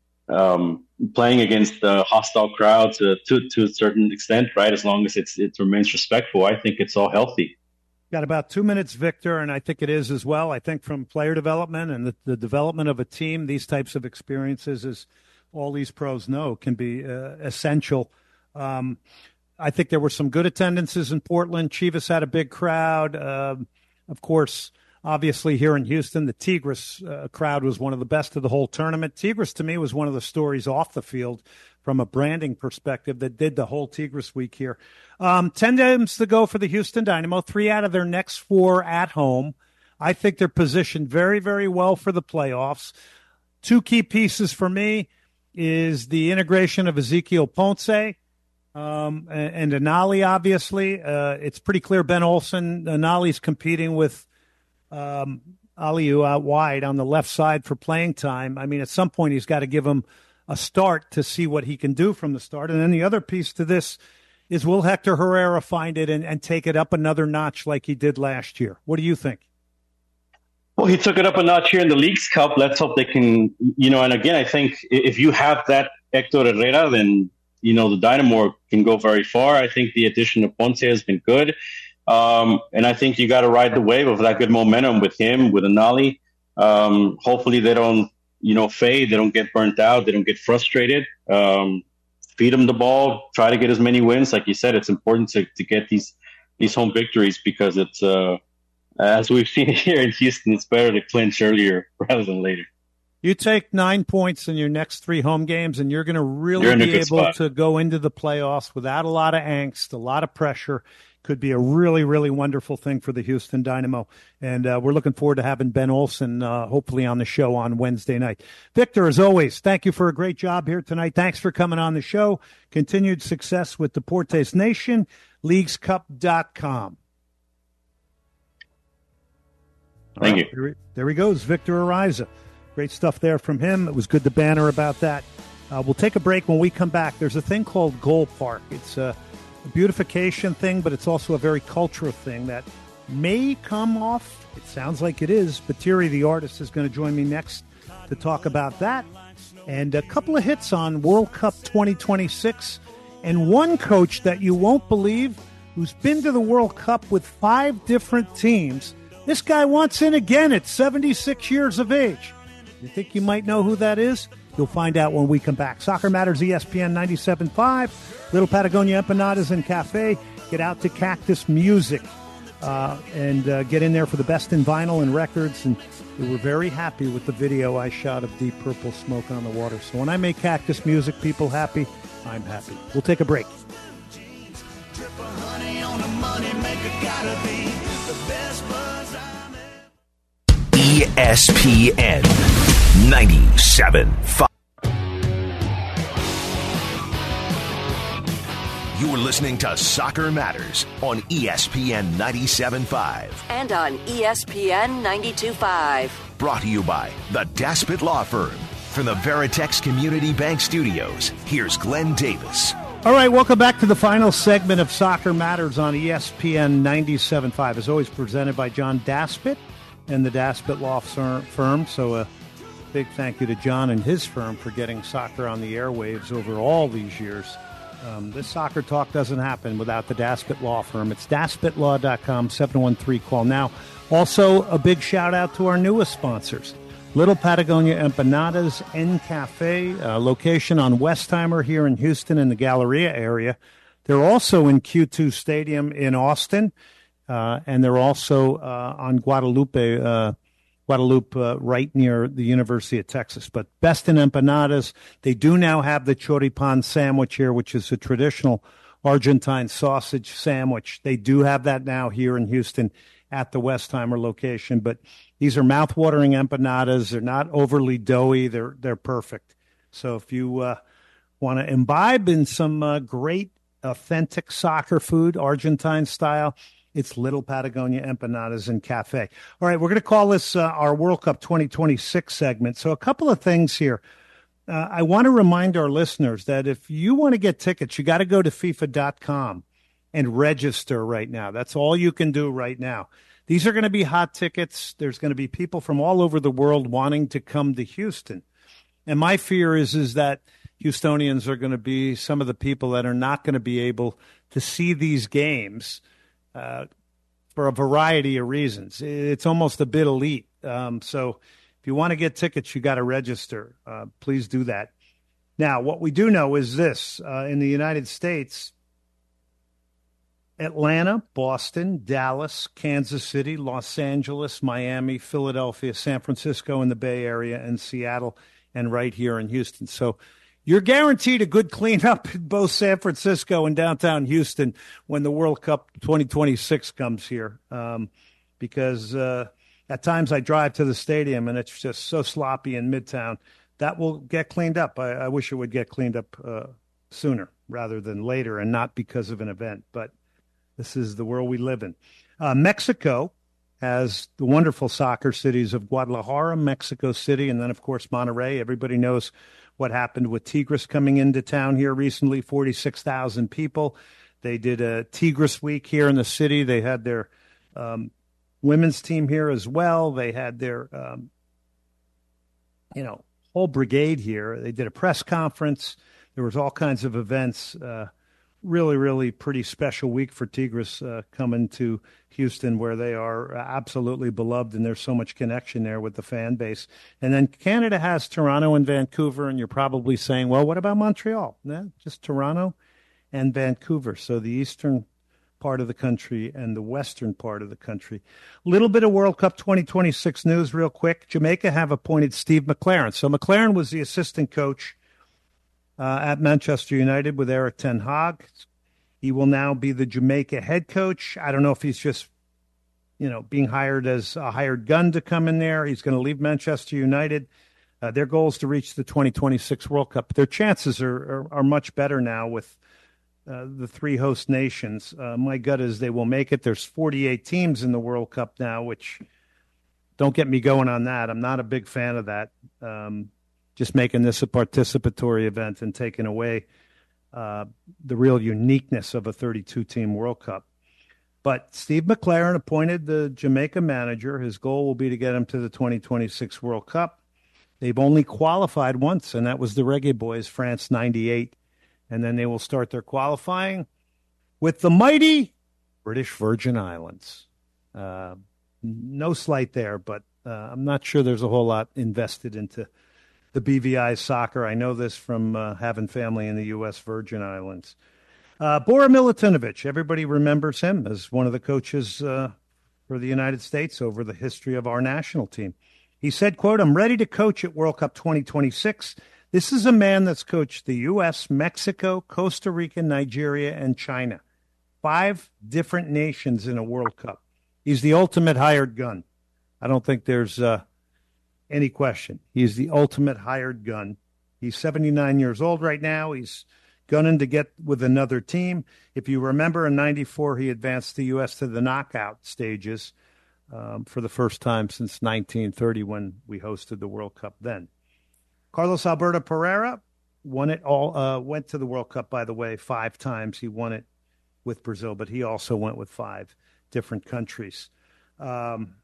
um, playing against uh, hostile crowds uh, to to a certain extent, right? As long as it's it remains respectful, I think it's all healthy. Got about two minutes, Victor, and I think it is as well. I think from player development and the, the development of a team, these types of experiences, as all these pros know, can be uh, essential. Um, I think there were some good attendances in Portland. Chivas had a big crowd. Um, of course, obviously here in Houston, the Tigres uh, crowd was one of the best of the whole tournament. Tigres, to me, was one of the stories off the field from a branding perspective that did the whole Tigres week here. Um, ten games to go for the Houston Dynamo, three out of their next four at home. I think they're positioned very, very well for the playoffs. Two key pieces for me is the integration of Ezequiel Ponce. Um, and, and Anali, obviously, uh, it's pretty clear Ben Olsen, Anali's competing with um, Aliu out wide on the left side for playing time. I mean, at some point he's got to give him a start to see what he can do from the start. And then the other piece to this is, will Hector Herrera find it and, and take it up another notch like he did last year? What do you think? Well, he took it up a notch here in the Leagues Cup. Let's hope they can, you know, and again, I think if you have that Hector Herrera, then you know, the Dynamo can go very far. I think the addition of Ponce has been good. Um, and I think you got to ride the wave of that good momentum with him, with Anali. Um, hopefully they don't, you know, fade. They don't get burnt out. They don't get frustrated. Um, feed them the ball. Try to get as many wins. Like you said, it's important to, to get these, these home victories because it's, uh, as we've seen here in Houston, it's better to clinch earlier rather than later. You take nine points in your next three home games, and you're going to really be able spot. to go into the playoffs without a lot of angst, a lot of pressure. could be a really, really wonderful thing for the Houston Dynamo. And uh, we're looking forward to having Ben Olsen uh, hopefully on the show on Wednesday night. Victor, as always, thank you for a great job here tonight. Thanks for coming on the show. Continued success with Deportes Nation, leagues cup dot com. Thank right, you. There he, there he goes, Victor Ariza. Great stuff there from him. It was good to banter about that. Uh, we'll take a break. When we come back, there's a thing called Goal Park. It's a, a beautification thing, but it's also a very cultural thing that may come off. It sounds like it is. But Thierry, the artist, is going to join me next to talk about that. And a couple of hits on World Cup twenty twenty-six. And one coach that you won't believe who's been to the World Cup with five different teams. This guy wants in again at seventy-six years of age. You think you might know who that is? You'll find out when we come back. Soccer Matters, E S P N ninety-seven point five. Little Patagonia Empanadas and Cafe. Get out to Cactus Music uh, and uh, get in there for the best in vinyl and records. And we were very happy with the video I shot of Deep Purple Smoking on the Water. So when I make Cactus Music people happy, I'm happy. We'll take a break. E S P N ninety-seven point five. You're listening to Soccer Matters on E S P N ninety-seven point five. And on E S P N ninety-two point five. Brought to you by the Daspit Law Firm. From the Veritex Community Bank Studios, here's Glenn Davis. All right, welcome back to the final segment of Soccer Matters on E S P N ninety-seven point five. As always, presented by John Daspit and the Daspit Law Firm. So a big thank you to John and his firm for getting soccer on the airwaves over all these years. Um, this soccer talk doesn't happen without the Daspit Law Firm. It's daspit law dot com, seven one three, call now. Also, a big shout-out to our newest sponsors, Little Patagonia Empanadas and Cafe, a location on Westheimer here in Houston in the Galleria area. They're also in Q two Stadium in Austin, uh, and they're also uh, on Guadalupe, uh, Guadalupe, uh, right near the University of Texas. But best in empanadas. They do now have the choripan sandwich here, which is a traditional Argentine sausage sandwich. They do have that now here in Houston at the Westheimer location. But these are mouth-watering empanadas. They're not overly doughy. They're they're perfect. So if you uh, want to imbibe in some uh, great, authentic soccer food, Argentine style, it's Little Patagonia Empanadas and Cafe. All right, we're going to call this uh, our World Cup twenty twenty-six segment. So a couple of things here. Uh, I want to remind our listeners that if you want to get tickets, you got to go to FIFA dot com and register right now. That's all you can do right now. These are going to be hot tickets. There's going to be people from all over the world wanting to come to Houston. And my fear is, is that Houstonians are going to be some of the people that are not going to be able to see these games uh, for a variety of reasons. It's almost a bit elite. Um, so if you want to get tickets, you got to register. Uh, please do that. Now, what we do know is this. Uh, in the United States, Atlanta, Boston, Dallas, Kansas City, Los Angeles, Miami, Philadelphia, San Francisco in the Bay Area, and Seattle, and right here in Houston. So you're guaranteed a good cleanup in both San Francisco and downtown Houston when the World Cup twenty twenty-six comes here, um, because uh, at times I drive to the stadium and it's just so sloppy in Midtown. That will get cleaned up. I, I wish it would get cleaned up uh, sooner rather than later, and not because of an event, but this is the world we live in. Uh, Mexico has the wonderful soccer cities of Guadalajara, Mexico City, and then, of course, Monterrey. Everybody knows what happened with Tigres coming into town here recently, forty-six thousand people. They did a Tigres week here in the city. They had their um, women's team here as well. They had their, um, you know, whole brigade here. They did a press conference. There was all kinds of events. Uh, really, really pretty special week for Tigres uh, coming to Houston, where they are absolutely beloved, and there's so much connection there with the fan base. And then Canada has Toronto and Vancouver, and you're probably saying, well, what about Montreal? No, just Toronto and Vancouver. So the eastern part of the country and the western part of the country. A little bit of World Cup twenty twenty-six news real quick. Jamaica have appointed Steve McLaren. So McLaren was the assistant coach Uh, at Manchester United with Eric Ten Hag. He will now be the Jamaica head coach. I don't know if he's just, you know, being hired as a hired gun to come in there. He's going to leave Manchester United. Uh, their goal is to reach the twenty twenty-six World Cup. Their chances are are, are much better now with uh, the three host nations. Uh, my gut is they will make it. There's forty-eight teams in the World Cup now, which don't get me going on that. I'm not a big fan of that. Um, just making this a participatory event and taking away uh, the real uniqueness of a thirty-two team World Cup. But Steve McLaren appointed the Jamaica manager. His goal will be to get him to the twenty twenty-six World Cup. They've only qualified once, and that was the Reggae Boys, France ninety-eight. And then they will start their qualifying with the mighty British Virgin Islands. Uh, no slight there, but uh, I'm not sure there's a whole lot invested into the B V I soccer. I know this from uh, having family in the U S Virgin Islands. Uh, Bora Milutinovic, everybody remembers him as one of the coaches uh, for the United States over the history of our national team. He said, quote, "I'm ready to coach at World Cup twenty twenty-six. This is a man that's coached the U S, Mexico, Costa Rica, Nigeria, and China. Five different nations in a World Cup. He's the ultimate hired gun. I don't think there's uh, any question. He's the ultimate hired gun. He's seventy-nine years old right now. He's gunning to get with another team. If you remember, in ninety-four, he advanced the U S to the knockout stages um, for the first time since nineteen thirty when we hosted the World Cup then. Carlos Alberto Pereira won it all, uh, went to the World Cup, by the way, five times. He won it with Brazil, but he also went with five different countries. Um,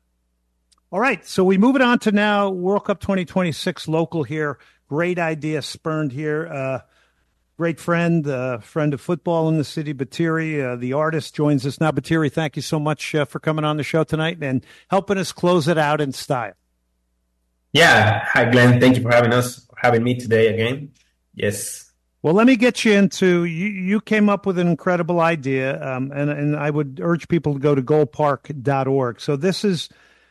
all right, so we move it on to now World Cup twenty twenty-six local here. Great idea spurned here. Uh, great friend, uh, friend of football in the city, Batiri, uh, the artist, joins us now. Batiri, thank you so much uh, for coming on the show tonight and helping us close it out in style. Yeah. Hi, Glenn. Thank you for having us, having me today again. Yes. Well, let me get you into, you, you came up with an incredible idea, um, and, and I would urge people to go to goal park dot org. So this is,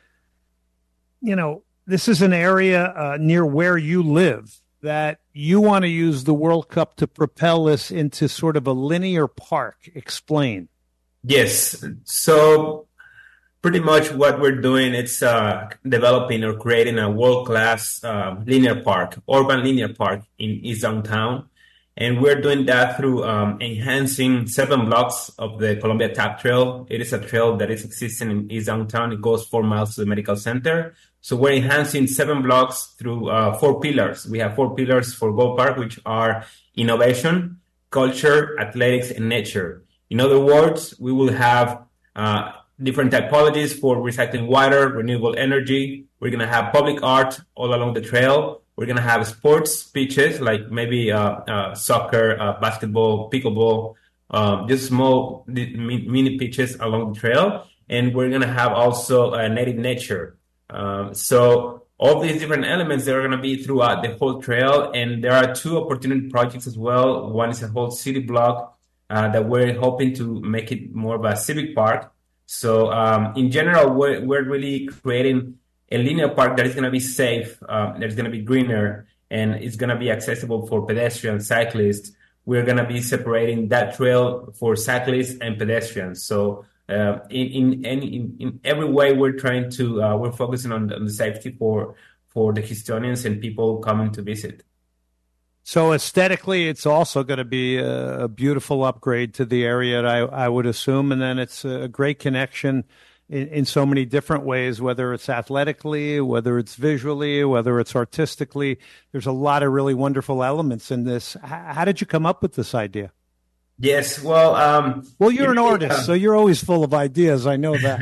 you know, this is an area uh, near where you live that you want to use the World Cup to propel this into sort of a linear park. Explain. Yes. So pretty much what we're doing is uh, developing or creating a world-class uh, linear park, urban linear park in East Downtown. And we're doing that through um, enhancing seven blocks of the Columbia Tap Trail. It is a trail that is existing in East Downtown. It goes four miles to the medical center. So we're enhancing seven blocks through uh, four pillars. We have four pillars for Gold Park, which are innovation, culture, athletics, and nature. In other words, we will have uh, different typologies for recycling water, renewable energy. We're going to have public art all along the trail. We're going to have sports pitches like maybe uh, uh, soccer, uh, basketball, pickleball, um, just small mini pitches along the trail. And we're going to have also uh, native nature. Um, so all these different elements, they're going to be throughout the whole trail. And there are two opportunity projects as well. One is a whole city block uh, that we're hoping to make it more of a civic park. So um, in general, we're, we're really creating a linear park that is going to be safe, um, that's going to be greener, and it's going to be accessible for pedestrians, cyclists. We're going to be separating that trail for cyclists and pedestrians. So uh, in, in, in, in every way, we're trying to, uh, we're focusing on the, on the safety for, for the Houstonians and people coming to visit. So aesthetically, it's also going to be a, a beautiful upgrade to the area, I, I would assume. And then it's a great connection In, in so many different ways, whether it's athletically, whether it's visually, whether it's artistically. There's a lot of really wonderful elements in this. H- how did you come up with this idea? Yes, well... Um, well, you're an really, artist, uh, so you're always full of ideas. I know that.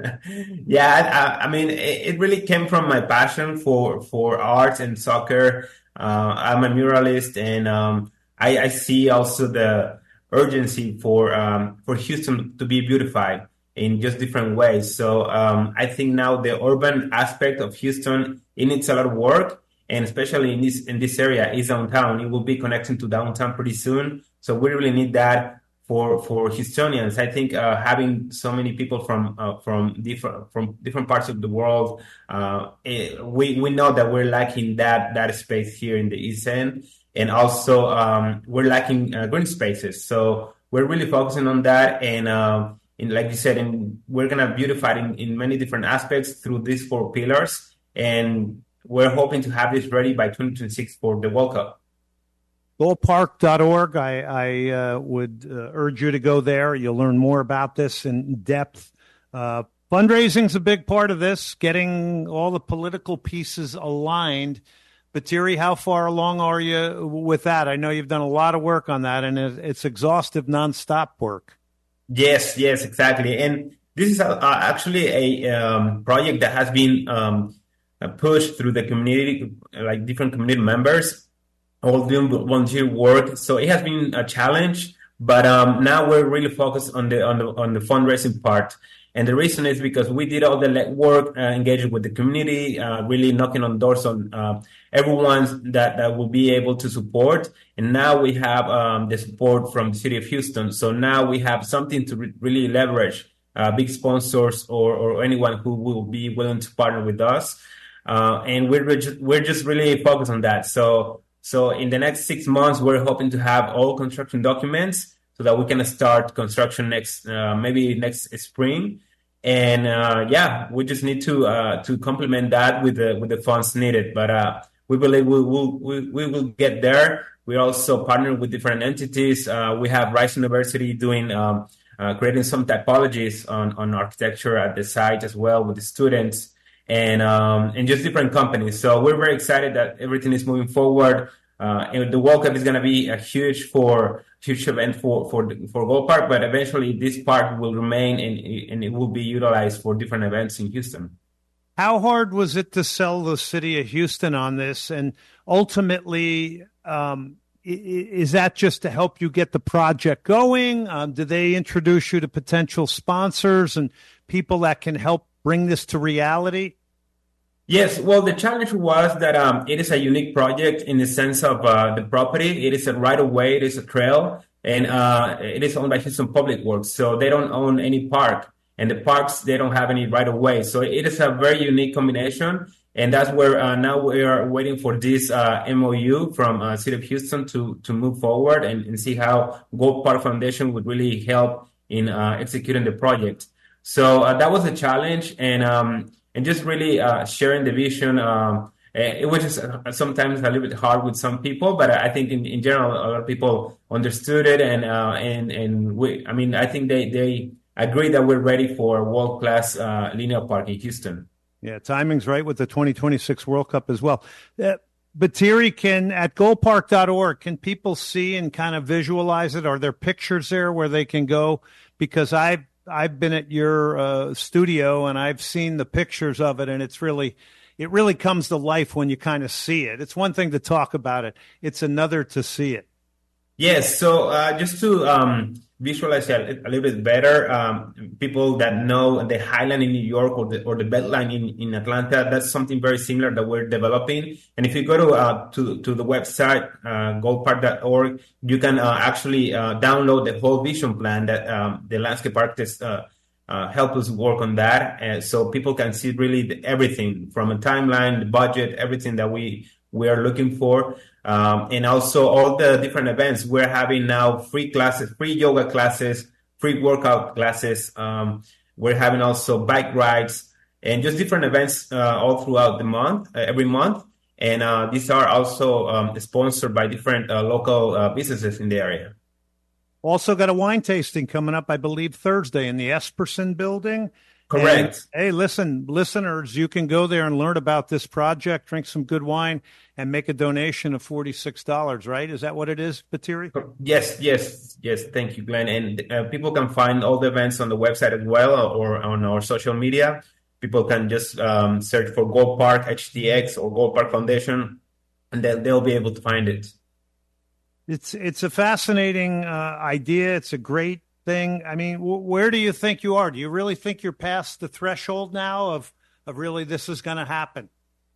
yeah, I, I mean, it, it really came from my passion for, for art and soccer. Uh, I'm a muralist, and um, I, I see also the urgency for um, for Houston to be beautified in just different ways. So um, I think now the urban aspect of Houston, it needs a lot of work, and especially in this in this area, East Downtown, it will be connecting to downtown pretty soon. So we really need that for for Houstonians. I think uh, having so many people from uh, from different from different parts of the world, uh, it, we we know that we're lacking that that space here in the East End, and also um, we're lacking uh, green spaces. So we're really focusing on that. And uh, in, like you said, in, we're going to beautify it in, in many different aspects through these four pillars. And we're hoping to have this ready by twenty twenty-six for the World Cup. goal park dot org. I, I uh, would uh, urge you to go there. You'll learn more about this in depth. Uh, fundraising is a big part of this, getting all the political pieces aligned. But, Thierry, how far along are you with that? I know you've done a lot of work on that, and it's exhaustive, nonstop work. Yes, yes, exactly. And this is a, a, actually a um, project that has been um, pushed through the community, like different community members, all doing volunteer work. So it has been a challenge, but um, now we're really focused on the on the on the fundraising part. And the reason is because we did all the legwork, uh, engaging with the community, uh, really knocking on doors on uh, everyone that, that will be able to support. And now we have um, the support from the city of Houston. So now we have something to re- really leverage, uh, big sponsors or, or anyone who will be willing to partner with us. Uh, and we're just, we're just really focused on that. So, so in the next six months, we're hoping to have all construction documents so that we can start construction next, uh, maybe next spring. And uh, yeah, we just need to uh, to complement that with the with the funds needed. But uh, we believe we will we, we will get there. We also partner with different entities. Uh, we have Rice University doing um, uh, creating some typologies on, on architecture at the site as well with the students and um, and just different companies. So we're very excited that everything is moving forward. Uh, and the World Cup is going to be a huge for huge event for for for Gold Park, but eventually this park will remain and and it will be utilized for different events in Houston. How hard was it to sell the city of Houston on this? And ultimately, um, is that just to help you get the project going? Um, do they introduce you to potential sponsors and people that can help bring this to reality? Yes, well, the challenge was that um, it is a unique project in the sense of uh, the property. It is a right-of-way, it is a trail, and uh, it is owned by Houston Public Works. So they don't own any park, and the parks, they don't have any right-of-way. So it is a very unique combination, and that's where uh, now we are waiting for this uh, M O U from uh, City of Houston to to move forward and, and see how Gold Park Foundation would really help in uh, executing the project. So uh, that was a challenge, and um, And just really uh, sharing the vision. Um, it was just sometimes a little bit hard with some people, but I think in, in general, a lot of people understood it. And uh, and and we, I mean, I think they, they agree that we're ready for a world-class uh, linear park in Houston. Yeah, timing's right with the twenty twenty-six World Cup as well. Uh, but Thierry, can at goal park dot org, can people see and kind of visualize it? Are there pictures there where they can go? Because I've I've been at your uh, studio and I've seen the pictures of it, and it's really, it really comes to life when you kind of see it. It's one thing to talk about it; it's another to see it. Yes. So uh, just to um, visualize it a little bit better, um, people that know the Highland in New York or the or the Beltline in, in Atlanta, that's something very similar that we're developing. And if you go to uh, to to the website uh, gold park dot org, you can uh, actually uh, download the whole vision plan that um, the landscape architects uh, uh, help us work on that, and so people can see really the, everything from a timeline, the budget, everything that we we are looking for. Um, and also all the different events. We're having now free classes, free yoga classes, free workout classes. Um, we're having also bike rides and just different events uh, all throughout the month, uh, every month. And uh, these are also um, sponsored by different uh, local uh, businesses in the area. Also got a wine tasting coming up, I believe, Thursday in the Esperson building. Correct. And, hey, listen, listeners, you can go there and learn about this project, drink some good wine, and make a donation of forty-six dollars, right? Is that what it is, Thierry? Yes, yes, yes. Thank you, Glenn. And uh, people can find all the events on the website as well or on our social media. People can just um, search for Gold Park H T X or Gold Park Foundation, and then they'll be able to find it. It's, it's a fascinating uh, idea. It's a great thing. I mean, w- where do you think you are? Do you really think you're past the threshold now of, of really this is going to happen?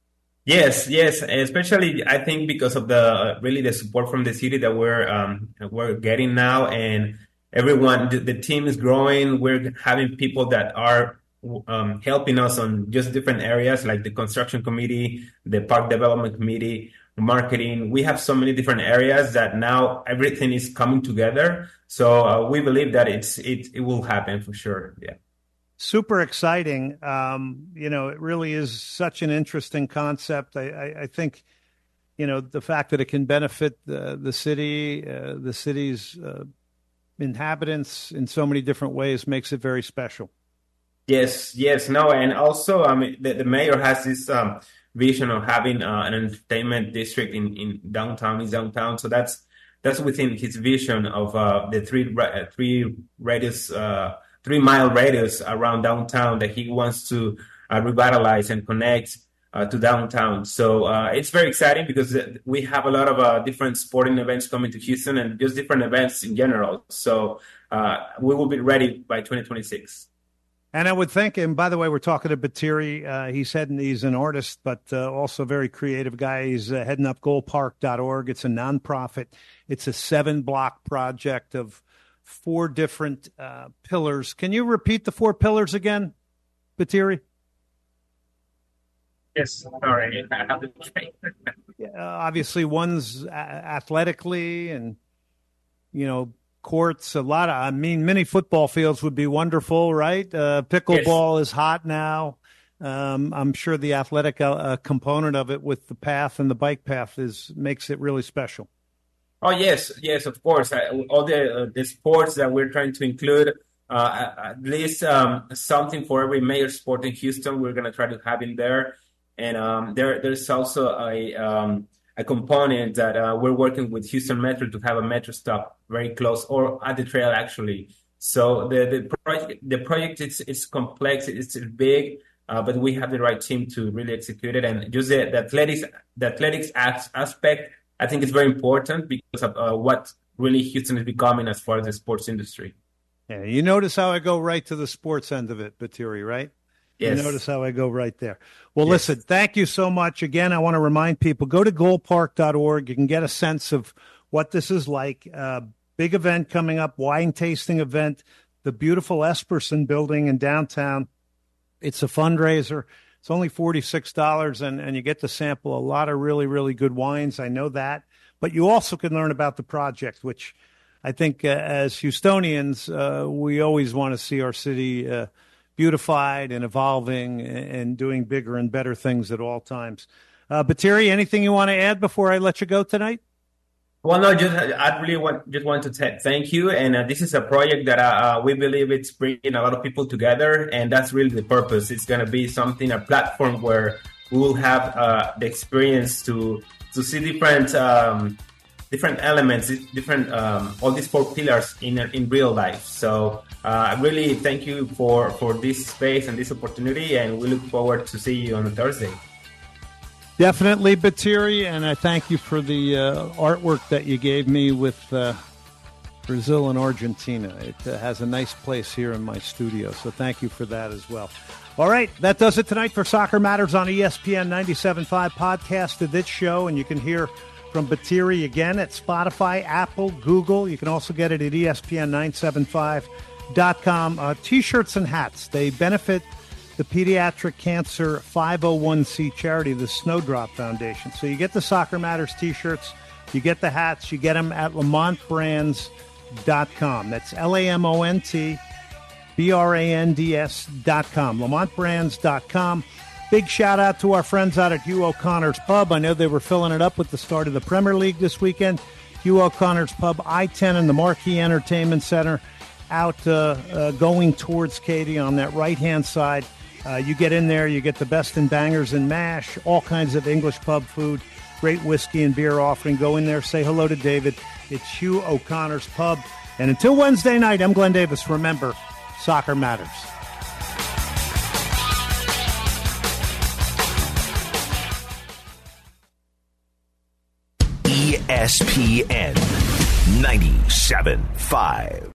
Yes, yes, especially I think because of the uh, really the support from the city that we're um, we're getting now, and everyone, the, the team is growing. We're having people that are um, helping us on just different areas like the construction committee, the park development committee, marketing. We have so many different areas that now everything is coming together. So uh, we believe that it's it it will happen for sure. Yeah. Super exciting. Um, you know, it really is such an interesting concept. I, I, I think, you know, the fact that it can benefit the, the city, uh, the city's uh, inhabitants in so many different ways makes it very special. Yes, yes, no, and also, I mean, the, the mayor has this um, vision of having uh, an entertainment district in, in downtown, in downtown. So that's that's within his vision of uh, the three uh, three radius, uh, three mile radius around downtown that he wants to uh, revitalize and connect uh, to downtown. So uh, it's very exciting because we have a lot of uh, different sporting events coming to Houston and just different events in general. So uh, we will be ready by twenty twenty-six. And I would think, and by the way, we're talking to Battieri. Uh, he said he's an artist, but uh, also a very creative guy. He's uh, heading up goal park dot org. It's a nonprofit. It's a seven-block project of four different uh, pillars. Can you repeat the four pillars again, Battieri? Yes, sorry. I have to say. uh, obviously, one's a- athletically and, you know, courts, a lot of, I mean, mini football fields would be wonderful, right? Uh, pickleball yes. is hot now. Um, I'm sure the athletic uh, component of it with the path and the bike path is makes it really special. Oh, yes, yes, of course. Uh, all the uh, the sports that we're trying to include, uh, at least um, something for every major sport in Houston, we're going to try to have in there. And um, there, there's also a um, a component that uh, we're working with Houston Metro to have a metro stop very close or at the trail, actually. So the the project the project it's it's complex, it's big, uh, but we have the right team to really execute it. And just the, the athletics the athletics aspect, I think it's very important because of uh, what really Houston is becoming as far as the sports industry. Yeah, you notice how I go right to the sports end of it, Battieri, right? Yes. You notice how I go right there. Well, yes. Listen, thank you so much. Again, I want to remind people, go to goal park dot org. You can get a sense of what this is like. Uh, big event coming up, wine tasting event, the beautiful Esperson building in downtown. It's a fundraiser. It's only forty-six dollars, and, and you get to sample a lot of really, really good wines. I know that. But you also can learn about the project, which I think uh, as Houstonians, uh, we always want to see our city uh, beautified and evolving and doing bigger and better things at all times. Uh, Battieri, anything you want to add before I let you go tonight? Well, no, just I really want just want to t- thank you. And uh, this is a project that uh, we believe it's bringing a lot of people together, and that's really the purpose. It's going to be something, a platform where we will have uh, the experience to to see different um, different elements, different um, all these four pillars in in real life. So I uh, really thank you for, for this space and this opportunity, and we look forward to see you on Thursday. Definitely, Battieri, and I thank you for the uh, artwork that you gave me with uh, Brazil and Argentina. It uh, has a nice place here in my studio, so thank you for that as well. All right, that does it tonight for Soccer Matters on E S P N ninety-seven point five podcast of this show, and you can hear from Battieri again at Spotify, Apple, Google. You can also get it at E S P N nine seventy-five dot com. Uh, T-shirts and hats. They benefit the Pediatric Cancer five oh one c charity, the Snowdrop Foundation. So you get the Soccer Matters T-shirts, you get the hats, you get them at lamont brands dot com. That's L A M O N T B R A N D S dot com, lamont brands dot com. Big shout out to our friends out at Hugh O'Connor's Pub. I know they were filling it up with the start of the Premier League this weekend. Hugh O'Connor's Pub, I ten and the Marquee Entertainment Center, out uh, uh, going towards Katy on that right-hand side. Uh, you get in there, you get the best in bangers and mash, all kinds of English pub food, great whiskey and beer offering. Go in there, say hello to David. It's Hugh O'Connor's Pub. And until Wednesday night, I'm Glenn Davis. Remember, soccer matters. E S P N ninety-seven point five.